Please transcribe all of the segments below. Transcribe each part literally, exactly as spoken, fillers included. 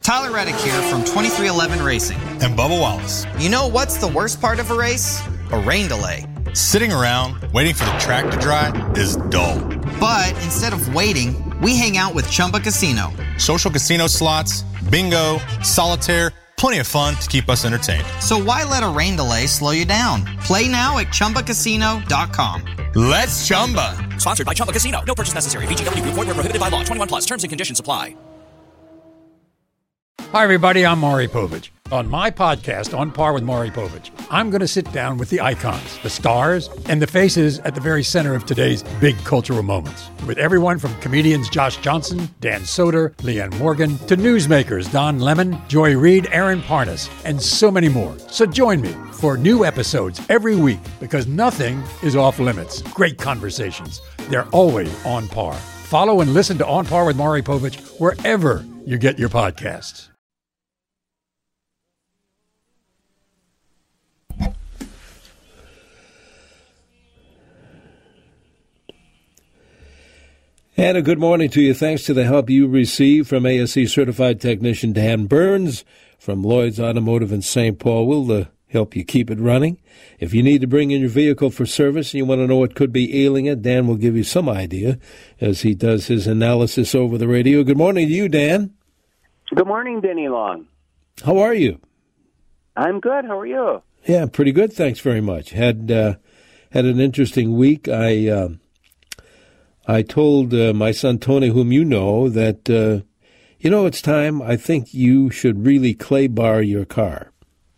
Tyler Reddick here from twenty-three eleven Racing. And Bubba Wallace. You know what's the worst part of a race? A rain delay. Sitting around, waiting for the track to dry is dull. But instead of waiting, we hang out with Chumba Casino. Social casino slots, bingo, solitaire, plenty of fun to keep us entertained. So why let a rain delay slow you down? Play now at Chumba Casino dot com. Let's Chumba. Sponsored by Chumba Casino. No purchase necessary. V G W Group. Void where prohibited by law. twenty-one plus. Terms and conditions apply. Hi, everybody. I'm Maury Povich. On my podcast, On Par with Maury Povich, I'm going to sit down with the icons, the stars, and the faces at the very center of today's big cultural moments. With everyone from comedians Josh Johnson, Dan Soder, Leanne Morgan, to newsmakers Don Lemon, Joy Reid, Aaron Parnas, and so many more. So join me for new episodes every week because nothing is off limits. Great conversations. They're always on par. Follow and listen to On Par with Maury Povich wherever you get your podcasts. And a good morning to you. Thanks to the help you receive from A S E certified technician Dan Burns from Lloyd's Automotive in Saint Paul. We'll uh, help you keep it running. If you need to bring in your vehicle for service and you want to know what could be ailing it, Dan will give you some idea as he does his analysis over the radio. Good morning to you, Dan. Good morning, Denny Long. How are you? I'm good. How are you? Yeah, pretty good. Thanks very much. Had uh, had an interesting week. I... Uh, I told uh, my son Tony, whom you know, that, uh, you know, it's time. I think you should really clay bar your car.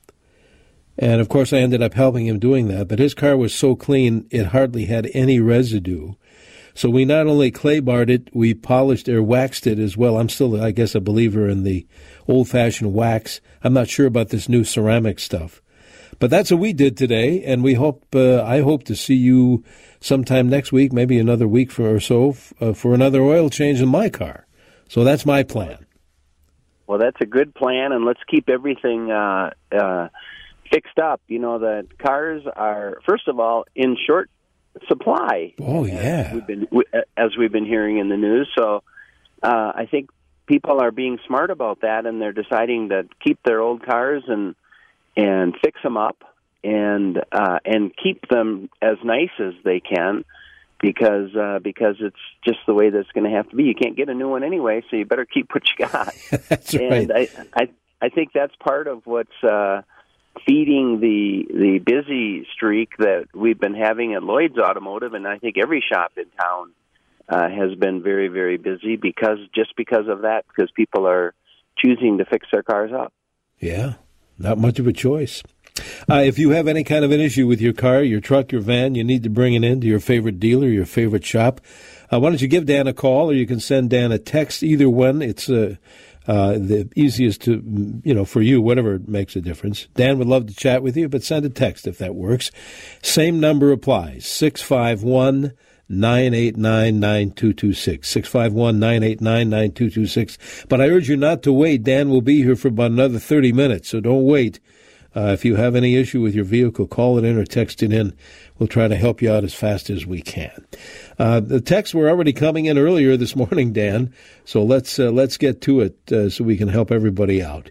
And, of course, I ended up helping him doing that. But his car was so clean, it hardly had any residue. So we not only clay barred it, we polished or waxed it as well. I'm still, I guess, a believer in the old-fashioned wax. I'm not sure about this new ceramic stuff. But that's what we did today, and we hope. Uh, I hope to see you sometime next week, maybe another week for or so, uh, for another oil change in my car. So that's my plan. Well, that's a good plan, and let's keep everything uh, uh, fixed up. You know, the cars are, first of all, in short supply. Oh, yeah. As we've been, as we've been hearing in the news. So uh, I think people are being smart about that, and they're deciding to keep their old cars and and fix them up and uh, and keep them as nice as they can because uh, because it's just the way that's going to have to be. You can't get a new one anyway, so you better keep what you got. That's and right. I, I I think that's part of what's uh, feeding the the busy streak that we've been having at Lloyd's Automotive, and I think every shop in town uh, has been very, very busy because just because of that, because people are choosing to fix their cars up. Yeah. Not much of a choice. Uh, if you have any kind of an issue with your car, your truck, your van, you need to bring it in to your favorite dealer, your favorite shop. Uh, why don't you give Dan a call, or you can send Dan a text. Either one, it's uh, uh, the easiest to, you know, for you, whatever makes a difference. Dan would love to chat with you, but send a text if that works. Same number applies, six five one, nine eight nine, nine two two six, six five one, nine eight nine, nine two two six. But I urge you not to wait. Dan will be here for about another thirty minutes, so don't wait. Uh, if you have any issue with your vehicle, call it in or text it in. We'll try to help you out as fast as we can. Uh, the texts were already coming in earlier this morning, Dan, so let's uh, let's get to it uh, so we can help everybody out.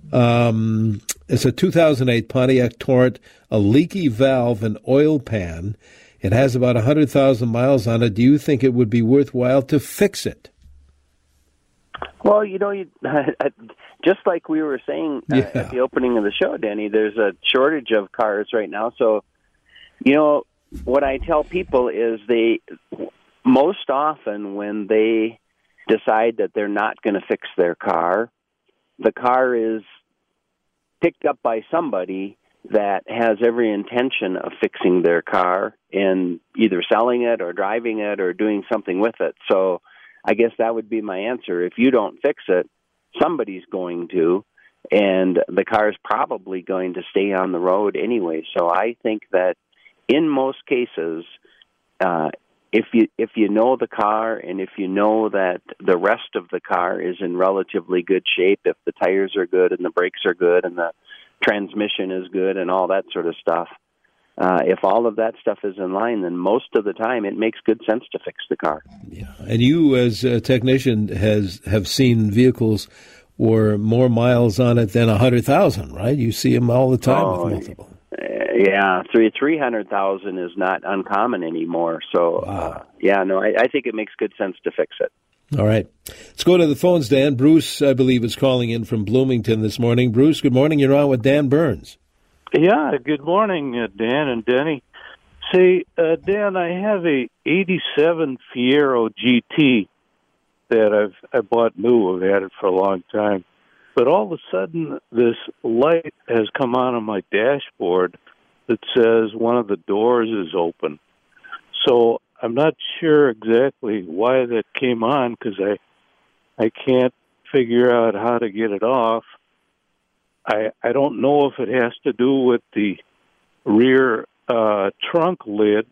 Um, it's a two thousand eight Pontiac Torrent, a leaky valve and oil pan. It has about one hundred thousand miles on it. Do you think it would be worthwhile to fix it? Well, you know, you, just like we were saying uh, yeah. at the opening of the show, Danny, there's a shortage of cars right now. So, you know, what I tell people is they, most often when they decide that they're not going to fix their car, the car is picked up by somebody that has every intention of fixing their car and either selling it or driving it or doing something with it. So I guess that would be my answer. If you don't fix it, somebody's going to, and the car is probably going to stay on the road anyway. So I think that in most cases, uh, if you if you know the car and if you know that the rest of the car is in relatively good shape, if the tires are good and the brakes are good and the transmission is good and all that sort of stuff, uh, if all of that stuff is in line, then most of the time it makes good sense to fix the car. Yeah, and you as a technician has have seen vehicles or more miles on it than one hundred thousand, right? You see them all the time oh, with multiple. Yeah, three three hundred thousand is not uncommon anymore. So, wow. uh, yeah, no, I, I think it makes good sense to fix it. All right. Let's go to the phones, Dan. Bruce, I believe, is calling in from Bloomington this morning. Bruce, good morning. You're on with Dan Burns. Yeah, good morning, uh, Dan and Denny. Say, uh, Dan, I have a eighty-seven Fiero G T that I've I bought new. I've had it for a long time. But all of a sudden, this light has come on on my dashboard that says one of the doors is open. So I'm not sure exactly why that came on because I I can't figure out how to get it off. I I don't know if it has to do with the rear uh, trunk lid,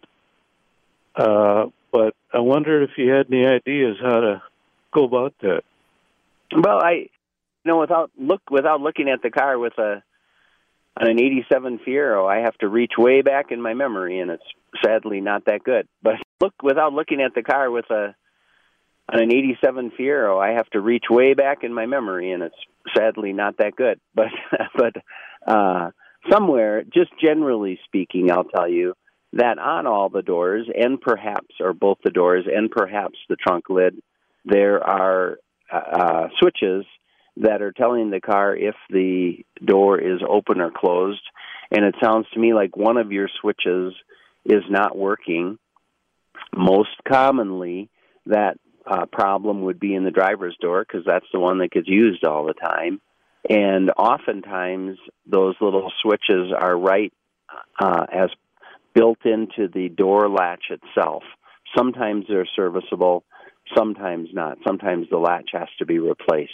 uh, but I wondered if you had any ideas how to go about that. Well, I you know without look without looking at the car with a on an eighty-seven Fiero, I have to reach way back in my memory, and it's sadly not that good. But look without looking at the car with a on an eighty-seven Fiero, I have to reach way back in my memory, and it's sadly not that good. But but uh, somewhere, just generally speaking, I'll tell you that on all the doors, and perhaps, or both the doors, and perhaps the trunk lid, there are uh, switches that are telling the car if the door is open or closed. And it sounds to me like one of your switches is not working. Most commonly, that uh, problem would be in the driver's door because that's the one that gets used all the time. And oftentimes, those little switches are right uh, as built into the door latch itself. Sometimes they're serviceable, sometimes not. Sometimes the latch has to be replaced.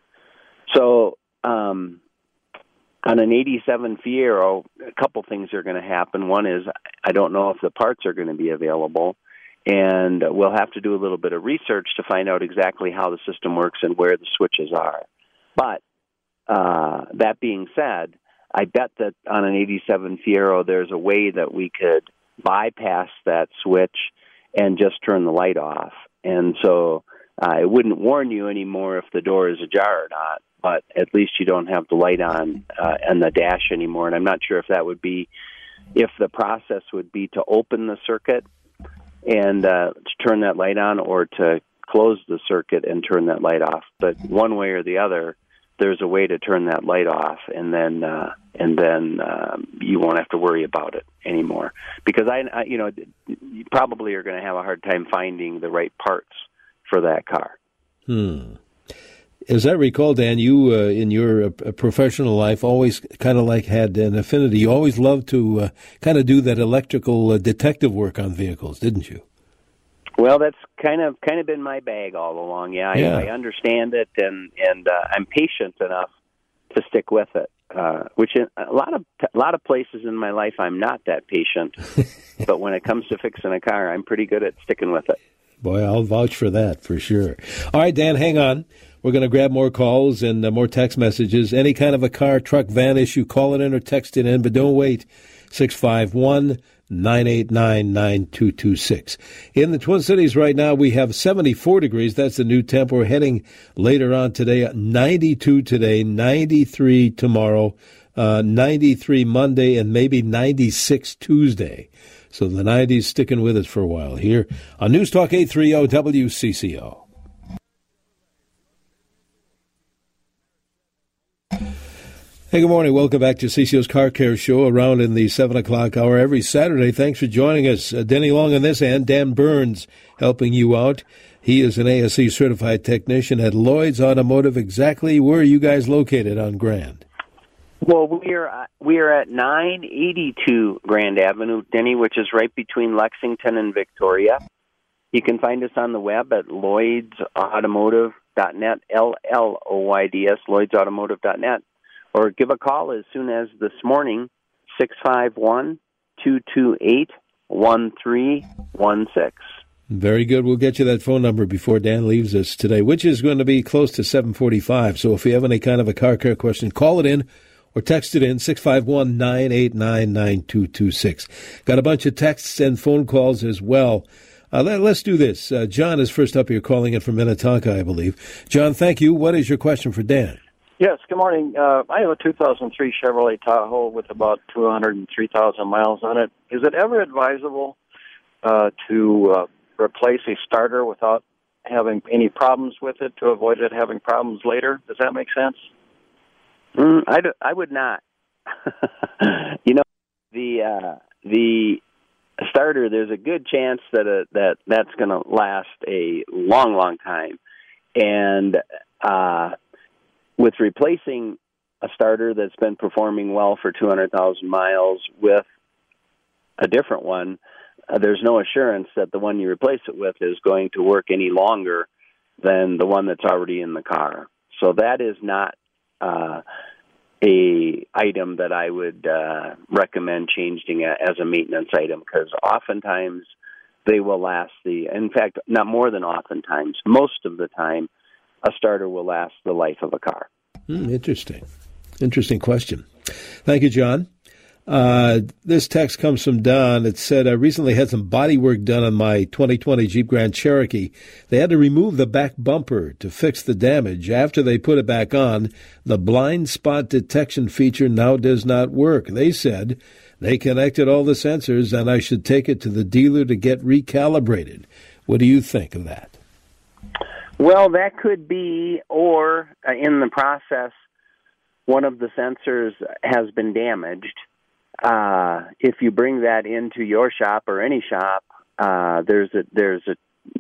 So um, on an eighty-seven Fiero, a couple things are going to happen. One is I don't know if the parts are going to be available, and we'll have to do a little bit of research to find out exactly how the system works and where the switches are. But uh, that being said, I bet that on an eighty-seven Fiero there's a way that we could bypass that switch and just turn the light off. And so I wouldn't warn you anymore if the door is ajar or not, but at least you don't have the light on uh, and the dash anymore. And I'm not sure if that would be, if the process would be to open the circuit and uh, to turn that light on, or to close the circuit and turn that light off. But one way or the other, there's a way to turn that light off, and then uh, and then um, you won't have to worry about it anymore. Because I, I you know, you probably are going to have a hard time finding the right parts for that car. Hmm. As I recall, Dan, you uh, in your uh, professional life always kind of like had an affinity. You always loved to uh, kind of do that electrical uh, detective work on vehicles, didn't you? Well, that's kind of kind of been my bag all along. Yeah, I, yeah. I understand it, and and uh, I'm patient enough to stick with it. Uh, which in a lot of a lot of places in my life, I'm not that patient. But when it comes to fixing a car, I'm pretty good at sticking with it. Boy, I'll vouch for that for sure. All right, Dan, hang on. We're going to grab more calls and uh, more text messages. Any kind of a car, truck, van issue, call it in or text it in, but don't wait. six five one, nine eight nine, nine two two six. In the Twin Cities right now, we have seventy-four degrees. That's the new temp. We're heading later on today, ninety-two today, ninety-three tomorrow, uh, ninety-three Monday, and maybe ninety-six Tuesday. So the nineties sticking with us for a while here on News Talk eight thirty W C C O. Hey, good morning. Welcome back to C C O's Car Care Show, around in the seven o'clock hour every Saturday. Thanks for joining us. Uh, Denny Long on this end, Dan Burns helping you out. He is an A S E certified technician at Lloyd's Automotive. Exactly where are you guys located on Grand? Well, we are we are at nine eighty-two Grand Avenue, Denny, which is right between Lexington and Victoria. You can find us on the web at lloyds automotive dot net, L L O Y D S, lloyds automotive dot net, or give a call as soon as this morning, six five one, two two eight, one three one six. Very good. We'll get you that phone number before Dan leaves us today, which is going to be close to seven forty-five. So if you have any kind of a car care question, call it in or text it in, six five one, nine eight nine, nine two two six. Got a bunch of texts and phone calls as well. Uh, let, let's do this. Uh, John is first up here calling in from Minnetonka, I believe. John, thank you. What is your question for Dan? Yes, good morning. Uh, I have a two thousand three Chevrolet Tahoe with about two hundred three thousand miles on it. Is it ever advisable uh, to uh, replace a starter without having any problems with it to avoid it having problems later? Does that make sense? Mm, I, do, I would not. you know, the uh, the starter, there's a good chance that uh, that that's going to last a long, long time. And uh, with replacing a starter that's been performing well for two hundred thousand miles with a different one, uh, there's no assurance that the one you replace it with is going to work any longer than the one that's already in the car. So that is not uh, a item that I would uh, recommend changing a, as a maintenance item, because oftentimes they will last the, in fact, not more than oftentimes, most of the time, a starter will last the life of a car. Hmm, interesting. Interesting question. Thank you, John. Uh, this text comes from Don. It said, I recently had some body work done on my twenty twenty Jeep Grand Cherokee. They had to remove the back bumper to fix the damage. After they put it back on, the blind spot detection feature now does not work. They said they connected all the sensors and I should take it to the dealer to get recalibrated. What do you think of that? Well, that could be, or uh, in the process, one of the sensors has been damaged. Uh, if you bring that into your shop or any shop, uh, there's a, there's a,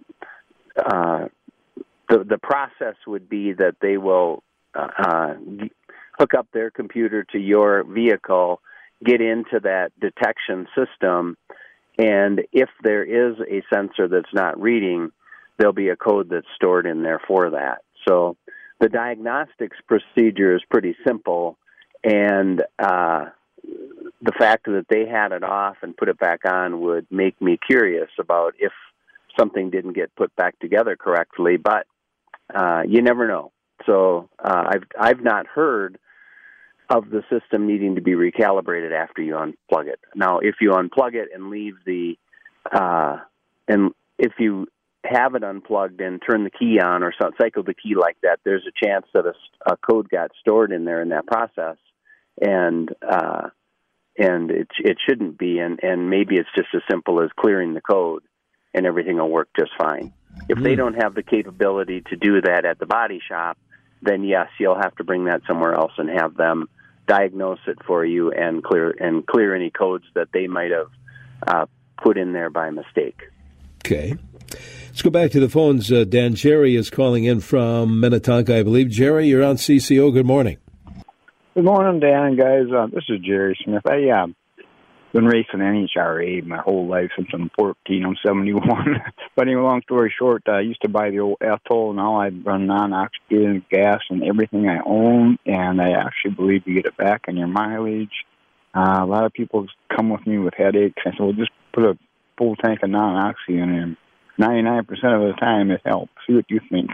uh, the, the process would be that they will uh, hook up their computer to your vehicle, get into that detection system, and if there is a sensor that's not reading, there'll be a code that's stored in there for that. So the diagnostics procedure is pretty simple, and uh, the fact that they had it off and put it back on would make me curious about if something didn't get put back together correctly, but uh, you never know. So uh, I've I've not heard of the system needing to be recalibrated after you unplug it. Now, if you unplug it and leave the, uh, and if you have it unplugged and turn the key on or some, cycle the key like that, there's a chance that a, a code got stored in there in that process, and uh, and it it shouldn't be, and, and maybe it's just as simple as clearing the code, and everything will work just fine. If mm. they don't have the capability to do that at the body shop, then yes, you'll have to bring that somewhere else and have them diagnose it for you and clear and clear any codes that they might have uh, put in there by mistake. Okay. Let's go back to the phones. Uh, Dan Jerry is calling in from Minnetonka, I believe. Jerry, you're on C C O. Good morning. Good morning, Dan, guys. Uh, this is Jerry Smith. I uh, been racing N H R A my whole life since I'm fourteen. I'm seventy-one. But anyway, long story short, I used to buy the old Ethel. Now I run non-oxygenated gas and everything I own, and I actually believe you get it back on your mileage. Uh, a lot of people come with me with headaches. I said, well, just put a full tank of non-oxy in there. ninety-nine percent of the time it helps. See what you think.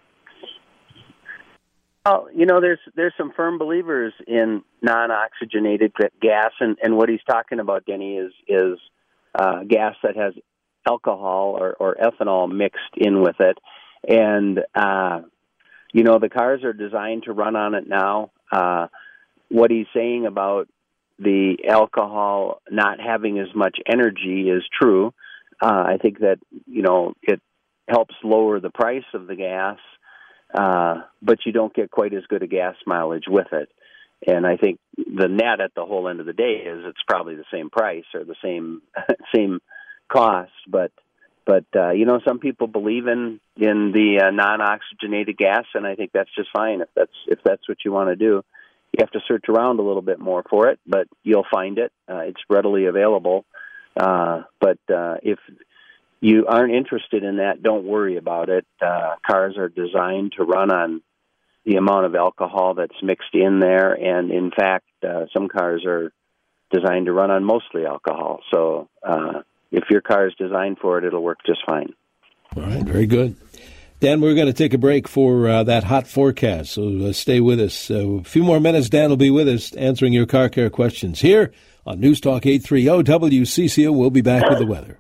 Well, you know, there's there's some firm believers in non-oxygenated gas, and, and what he's talking about, Denny, is is uh, gas that has alcohol or, or ethanol mixed in with it. And, uh, you know, the cars are designed to run on it now. Uh, what he's saying about the alcohol not having as much energy is true. Uh, I think that, you know, it helps lower the price of the gas, uh, but you don't get quite as good a gas mileage with it. And I think the net at the whole end of the day is it's probably the same price or the same same cost. But, but uh, you know, some people believe in, in the uh, non-oxygenated gas, and I think that's just fine if that's if that's what you want to do. You have to search around a little bit more for it, but you'll find it. Uh, it's readily available. Uh, but uh, if you aren't interested in that, don't worry about it. Uh, cars are designed to run on the amount of alcohol that's mixed in there, and in fact, uh, some cars are designed to run on mostly alcohol. So uh, if your car is designed for it, it'll work just fine. All right, very good. Dan, we're going to take a break for uh, that hot forecast, so uh, stay with us. Uh, a few more minutes, Dan will be with us answering your car care questions here on News Talk eight thirty W C C O. We'll be back with the weather.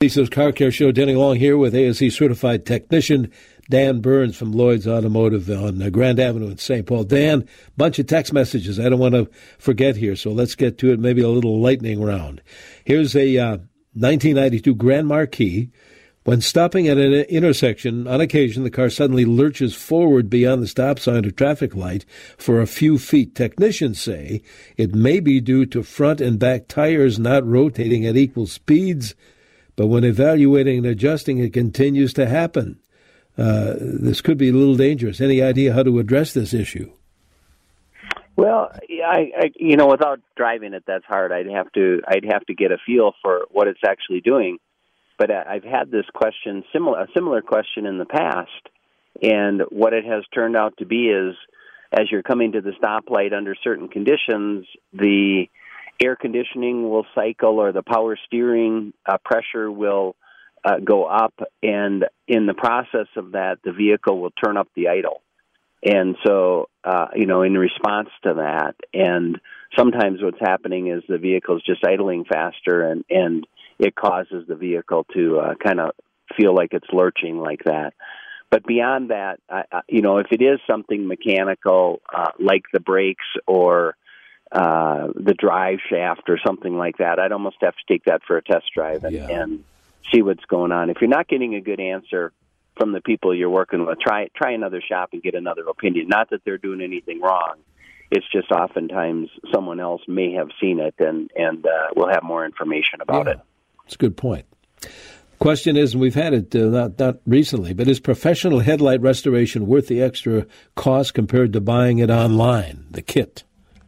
Lisa's Car Care Show. Denny Long here with A S E certified technician Dan Burns from Lloyd's Automotive on uh, Grand Avenue in Saint Paul. Dan, bunch of text messages I don't want to forget here, so let's get to it, maybe a little lightning round. Here's a uh, nineteen ninety-two Grand Marquis. When stopping at an intersection, on occasion, the car suddenly lurches forward beyond the stop sign or traffic light for a few feet. Technicians say it may be due to front and back tires not rotating at equal speeds, but when evaluating and adjusting, it continues to happen. Uh, this could be a little dangerous. Any idea how to address this issue? Well, I, I, you know, without driving it, that's hard. I'd have to, I'd have to get a feel for what it's actually doing. But I've had this question, similar, a similar question in the past, and what it has turned out to be is, as you're coming to the stoplight under certain conditions, the air conditioning will cycle or the power steering uh, pressure will uh, go up, and in the process of that, the vehicle will turn up the idle. And so, uh, you know, in response to that, and sometimes what's happening is the vehicle's just idling faster, and, and it causes the vehicle to uh, kind of feel like it's lurching like that. But beyond that, I, I, you know, if it is something mechanical, uh, like the brakes or uh, the drive shaft or something like that, I'd almost have to take that for a test drive and, yeah. and see what's going on. If you're not getting a good answer from the people you're working with, try try another shop and get another opinion. Not that they're doing anything wrong. It's just oftentimes someone else may have seen it and, and uh, will have more information about yeah. it. That's a good point. Question is, and we've had it uh, not not recently, but is professional headlight restoration worth the extra cost compared to buying it online, the kit?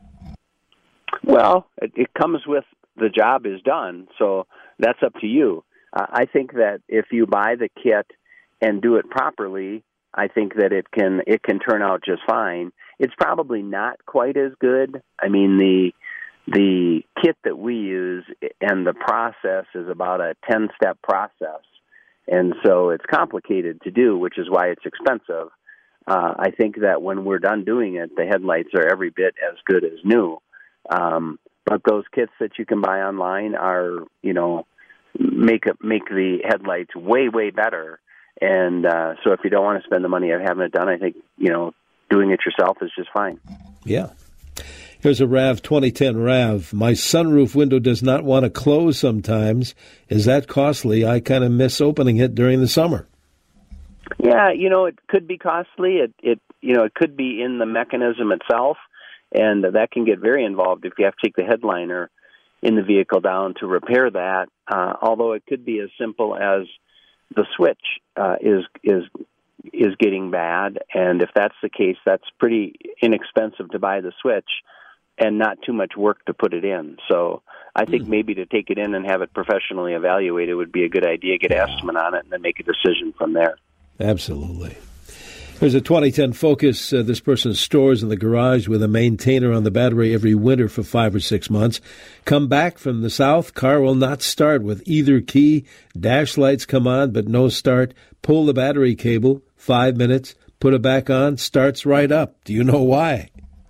Well, it, it comes with the job is done, so that's up to you. Uh, I think that if you buy the kit and do it properly, I think that it can it can turn out just fine. It's probably not quite as good. I mean, the The kit that we use and the process is about a ten-step process, and so it's complicated to do, which is why it's expensive. Uh, I think that when we're done doing it, the headlights are every bit as good as new. Um, but those kits that you can buy online are, you know, make a, make the headlights way, way better. And uh, so if you don't want to spend the money of having it done, I think, you know, doing it yourself is just fine. Yeah. Here's a RAV twenty ten RAV. My sunroof window does not want to close sometimes. Is that costly? I kind of miss opening it during the summer. Yeah, you know, it could be costly. It, it, you know, it could be in the mechanism itself, and that can get very involved if you have to take the headliner in the vehicle down to repair that. Uh, although it could be as simple as the switch uh, is is is getting bad, and if that's the case, that's pretty inexpensive to buy the switch and not too much work to put it in. So I think mm. maybe to take it in and have it professionally evaluated would be a good idea, get an estimate on it, and then make a decision from there. Absolutely. There's a twenty ten Focus. Uh, this person stores in the garage with a maintainer on the battery every winter for five or six months. Come back from the south, car will not start with either key. Dash lights come on, but no start. Pull the battery cable, five minutes, put it back on, starts right up. Do you know why?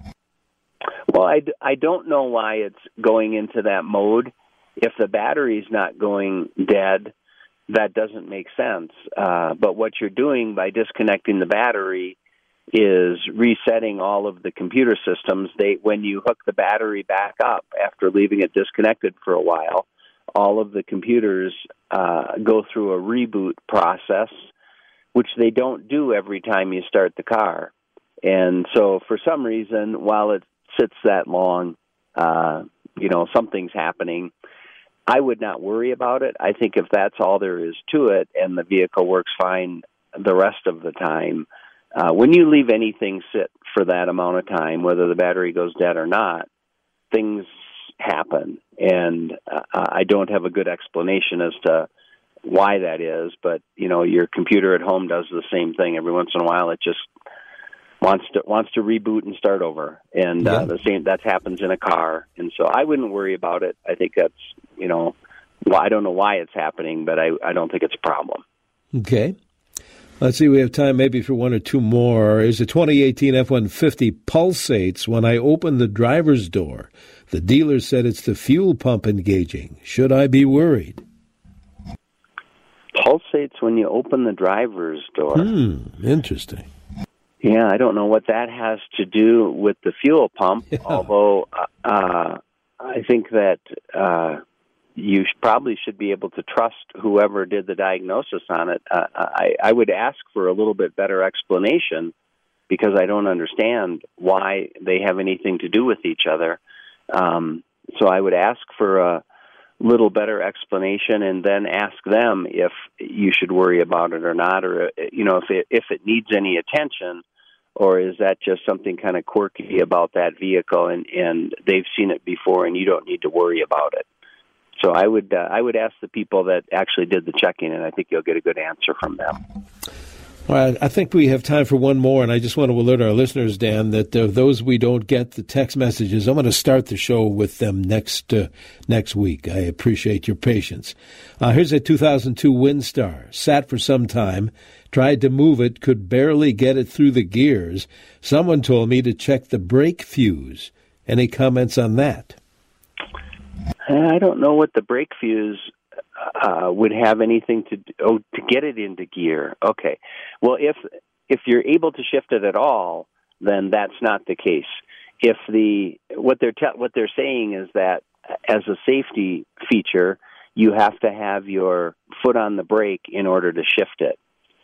Well, I, I don't know why it's going into that mode. If the battery's not going dead, that doesn't make sense. Uh, but what you're doing by disconnecting the battery is resetting all of the computer systems. They, when you hook the battery back up after leaving it disconnected for a while, all of the computers uh, go through a reboot process, which they don't do every time you start the car. And so for some reason, while it sits that long, uh, you know, something's happening. I would not worry about it. I think if that's all there is to it and the vehicle works fine the rest of the time, uh, when you leave anything sit for that amount of time, whether the battery goes dead or not, things happen. And uh, I don't have a good explanation as to why that is, but, you know, your computer at home does the same thing. Every once in a while, it just wants to wants to reboot and start over, and uh, the same that happens in a car. And so I wouldn't worry about it. I think that's, you know, well, I don't know why it's happening, but I, I don't think it's a problem. Okay. Let's see, we have time maybe for one or two more. Is a twenty eighteen F one fifty pulsates when I open the driver's door. The dealer said it's the fuel pump engaging. Should I be worried? pulsates when you open the driver's door. Hmm, interesting. Yeah, I don't know what that has to do with the fuel pump, yeah. although uh, I think that uh, you sh- probably should be able to trust whoever did the diagnosis on it. Uh, I, I would ask for a little bit better explanation because I don't understand why they have anything to do with each other. Um, so I would ask for a little better explanation and then ask them if you should worry about it or not, or, you know, if it, if it needs any attention, or is that just something kind of quirky about that vehicle and, and they've seen it before and you don't need to worry about it. So I would uh, I would ask the people that actually did the checking, and I think you'll get a good answer from them. Well, I think we have time for one more, and I just want to alert our listeners, Dan, that uh, those we don't get the text messages, I'm going to start the show with them next uh, next week. I appreciate your patience. Uh, here's a two thousand two Windstar. Sat for some time, tried to move it, could barely get it through the gears. Someone told me to check the brake fuse. Any comments on that? I don't know what the brake fuse uh, would have anything to do, oh, to get it into gear. Okay. Well, if if you're able to shift it at all, then that's not the case. If the what they're te- what they're saying is that as a safety feature, you have to have your foot on the brake in order to shift it.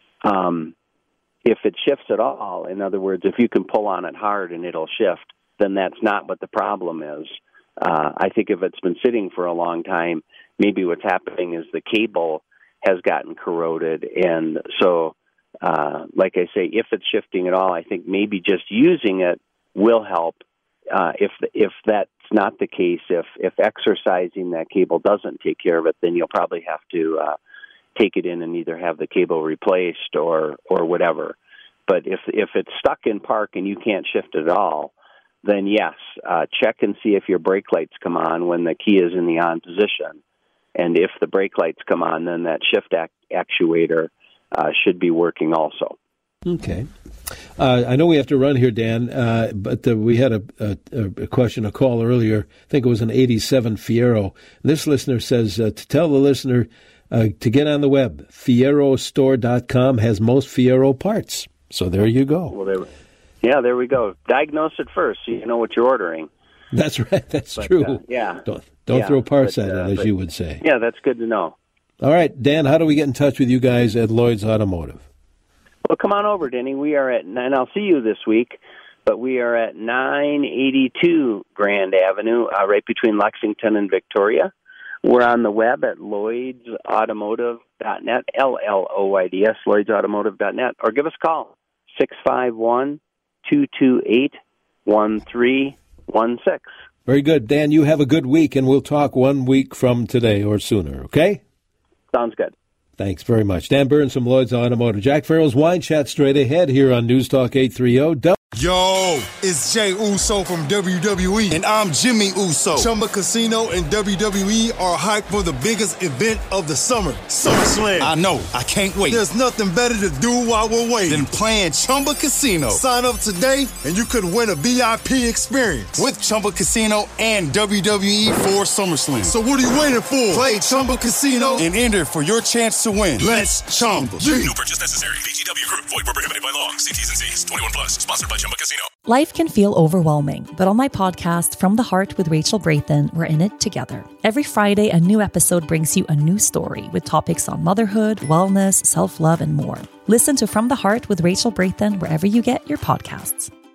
Um, if it shifts at all, in other words, if you can pull on it hard and it'll shift, then that's not what the problem is. Uh, I think if it's been sitting for a long time, maybe what's happening is the cable has gotten corroded. And so, uh, like I say, if it's shifting at all, I think maybe just using it will help. Uh, if if that's not the case, if, if exercising that cable doesn't take care of it, then you'll probably have to uh, take it in and either have the cable replaced or, or whatever. But if if it's stuck in park and you can't shift it at all, then yes, uh, check and see if your brake lights come on when the key is in the on position. And if the brake lights come on, then that shift act- actuator uh, should be working also. Okay. Uh, I know we have to run here, Dan, uh, but uh, we had a, a, a question, a call earlier. I think it was an eighty-seven Fiero. This listener says uh, to tell the listener uh, to get on the web. Fiero store dot com has most Fiero parts. So there you go. Well, there Yeah, there we go. Diagnose it first so you know what you're ordering. That's right. That's but, true. Uh, yeah. Don't, don't yeah, throw parts but, at uh, it, as but, you would say. Yeah, that's good to know. All right, Dan, how do we get in touch with you guys at Lloyd's Automotive? Well, come on over, Denny. We are at, and I'll see you this week, but we are at nine eighty-two Grand Avenue, uh, right between Lexington and Victoria. We're on the web at Lloyds Automotive dot net, L L O Y D S, Lloyds Automotive dot net, or give us a call, six five one, two two eight, one three one six. Very good. Dan, you have a good week, and we'll talk one week from today or sooner, okay? Sounds good. Thanks very much. Dan Burns from Lloyd's Automotive. Jack Farrell's Wine Chat straight ahead here on News Talk eight thirty. Yo, it's Jay Uso from W W E, and I'm Jimmy Uso. Chumba Casino and W W E are hyped for the biggest event of the summer, SummerSlam. I know, I can't wait. There's nothing better to do while we're waiting than playing Chumba Casino. Sign up today, and you could win a V I P experience with Chumba Casino and W W E for SummerSlam. So what are you waiting for? Play Chumba Casino and enter for your chance to win. Let's Chumba. No purchase necessary. V G W Group. Void where prohibited by law. See T's and C's. twenty-one plus. Sponsored by Chumba Casino. Life can feel overwhelming, but on my podcast, From the Heart with Rachel Braithen, we're in it together. Every Friday, a new episode brings you a new story with topics on motherhood, wellness, self-love, and more. Listen to From the Heart with Rachel Braithen wherever you get your podcasts.